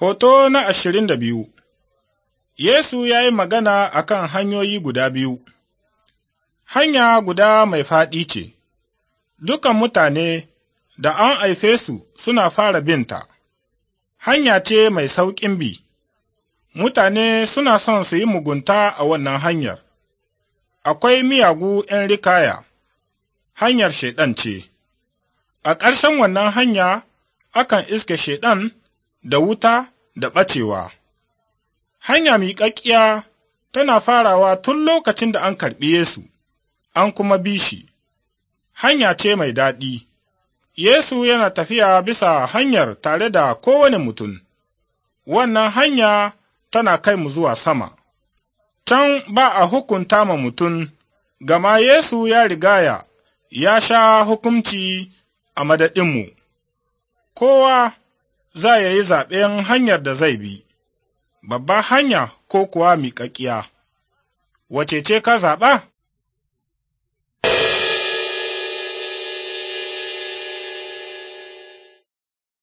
Hoto na 22. Yesu ya yi magana a kan hanyoyi guda biyu. Hanya guda mai faɗi ce, dukan mutane da an haife su suna fara binta, hanya ce mai sauƙin bi, mutane suna son su yi mugunta a wannan hanyar. Akwai miyagu ’yan rikaya, hanyar Shaiɗan ce, a ƙarshen wannan hanya akan iske Shaiɗan da wuta da ɓacewa. Hanya miƙaƙƙiya tana farawa tun lokacin da an karɓi Yesu, an kuma bi shi. Hanya ce mai daɗi. Yesu yana tafiya bisa hanyar tare da kowane mutum. Wannan hanya tana kai mu zuwa sama. Can ba a hukunta ma mutum, gama Yesu ya rigaya ya sha hukunci a madadinmu. Kowa za ya yi zaɓen hanyar da zai bi, babbar hanya ko kuwa miƙaƙƙiya. Wace ce ka zaɓa?